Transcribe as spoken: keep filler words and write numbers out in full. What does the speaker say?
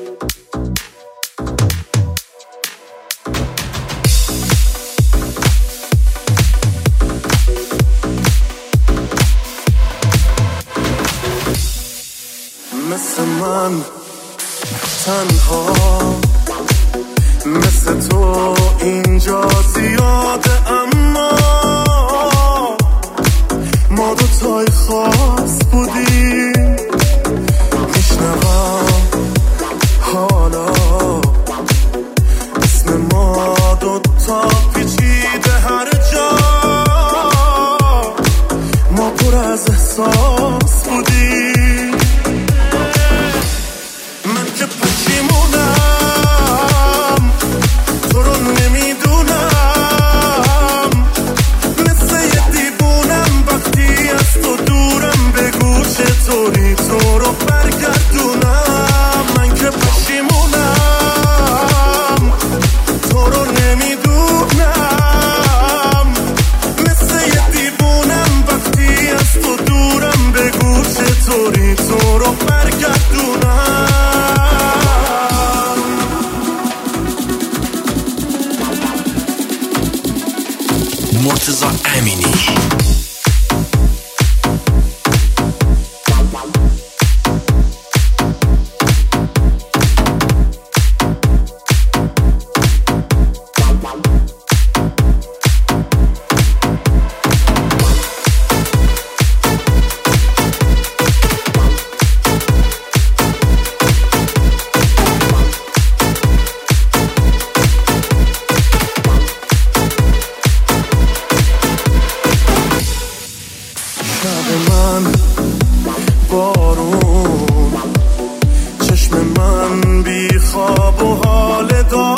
مثل من تنها، مثل تو اینجا زیاده، اما ما دوتای خاص بودیم. میشنوم حالا اسم ما دوتا پیچیده هر جا، ما پر از احساس بودیم. من که پشیمونم تو رو نمیدونم، مثل یه دیوونم وقتی از تو دورم، بگو چطوری تو رو برگردونم. من که پشیمونم تو رو نمیدونم، مثل یه دیوونم وقتی از تو دورم، بگو چطوری تو رو برگردونم. مرتضی امینی. شب من بارون، چشم من بی خواب و حال دار،